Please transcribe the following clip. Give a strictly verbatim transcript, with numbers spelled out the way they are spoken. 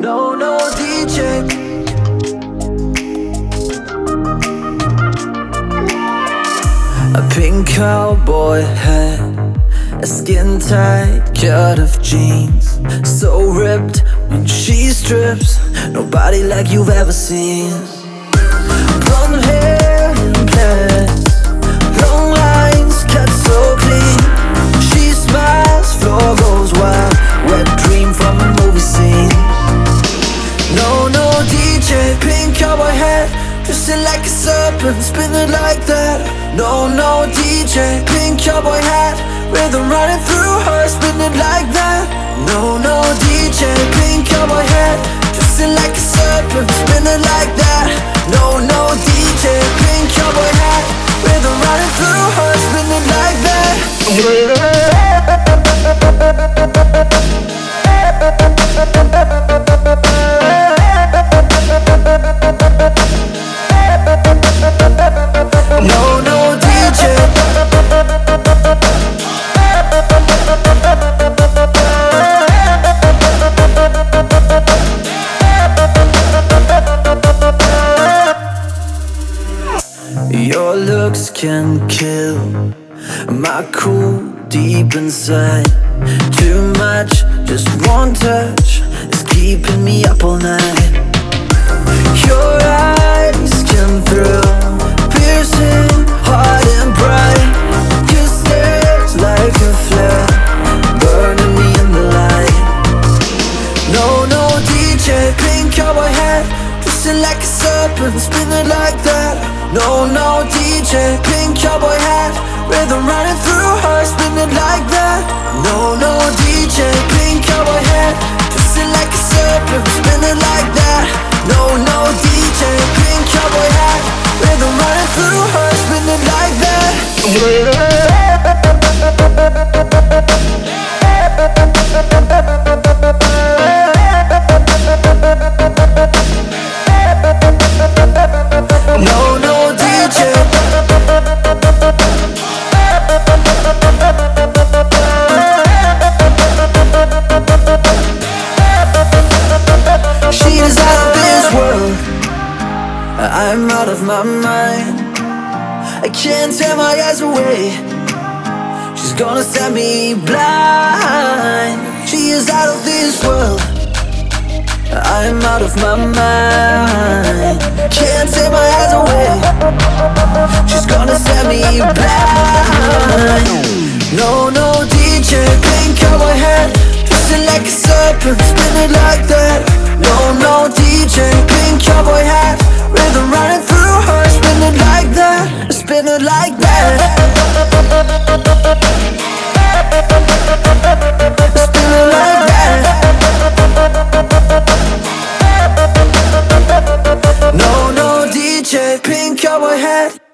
No, no D J. A pink cowboy hat, a skin tight cut of jeans, so ripped when she strips, nobody like you've ever seen. Blonde hair in plaits, long lines cut so clean. She smiles, floor goes wild, wet dream from a movie scene. No, no D J, pink cowboy hat, twisted like a serpent, spinning like that. No, no D J, pink cowboy hat, rhythm running through her, spinning like that. No, no D J, pink cowboy hat, twisted like a serpent, spinning like that. No, no D J, pink cowboy hat, rhythm running through her, spinning like that. No, no D J. Your looks can kill my cool deep inside. Too much, just one touch is keeping me up all night. Your eyes can thrill, piercing, hard and bright. Your stares like a flare, burning me in the light. No, no D J, pink cowboy hat, twisted like a serpent, spinning like that. No, no D J, pink cowboy hat, rhythm running through her, spinning like that. No, no D J, pink cowboy hat, twisted like a serpent, spinning like that. No, no D J, pink cowboy hat, rhythm running through her, spinning like that. No, no D J. She is out of this world, I'm out of my mind. I can't tear my eyes away, she's gonna set me blind. She is out of this world, I'm out of my mind. Can't tear my eyes away, she's gonna set me blind. No, no D J, pink cowboy hat, twisted like a serpent, spinning like that. No, no D J, pink cowboy hat, rhythm running through her, spinning like that, spinning like that, spinning like that. No, no D J, pink cowboy hat.